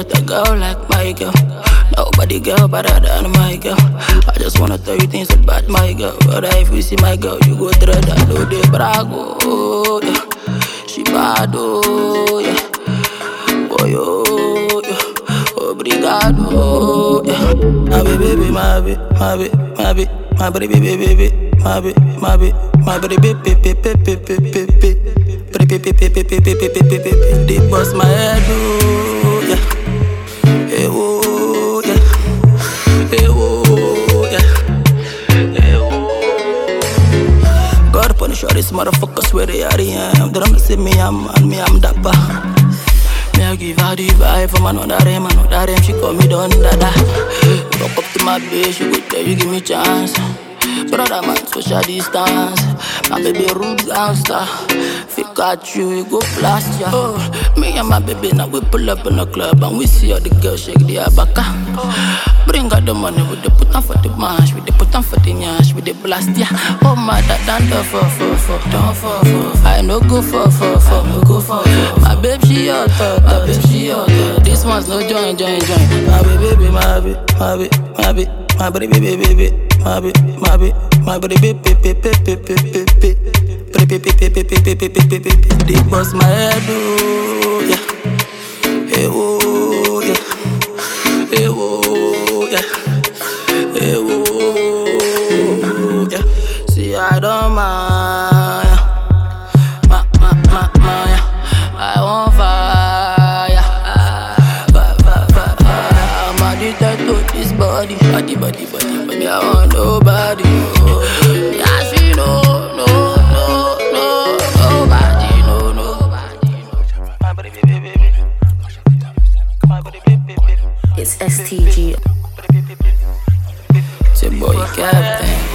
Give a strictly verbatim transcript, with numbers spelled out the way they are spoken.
got a girl like my girl. Nobody girl better than my girl. I just wanna tell you things about my girl. But if you see my girl, you go through that do de brago, oh, yeah. She bad, oh, yeah. Oh, yo, yeah. Obrigado, yeah. My baby, my baby, my baby, my baby, my baby, baby, my baby, my baby, my baby, baby, baby, baby, baby, baby, they bust my head, oh, yeah. Hey, oh, yeah. Hey, oh, yeah. Hey, oh. God punish all these motherfuckers where they are, yeah. They don't see me, I'm and me, I'm dapper. Me, I give her the vibe from another rem, another rem, she call me Don Dada. Walk up to my bitch, she go tell you give me chance. Brother man, social distance. My baby rude gangster. If you catch you, you go blast ya. Oh, me and my baby now we pull up in the club and we see all the girls shake their baka. Bring out the money, we dey put on for the mash, we dey put on for the nyash, we dey blast ya. Oh my dad, don't do for for for, don't for for. I no go for for for, no go for for. My babe she hot, my babe she hot. This one's no join, join, join. My baby, my baby, my baby, my baby, my baby, baby, baby. My baby, my baby, my baby, baby, baby, baby, baby, baby, baby, they bust my head, oh, yeah. Hey, oh, yeah. Hey, oh, yeah. Hey, oh, yeah. See, I don't mind, yeah. Ma, ma, ma, ma, yeah. I want fire, fire, fire, fire, fire. I'm addicted to this body, body, body, body. I want nobody, oh. Yeah, she know, no, no, no, nobody, no, nobody. It's S T G. It's your boy Captain.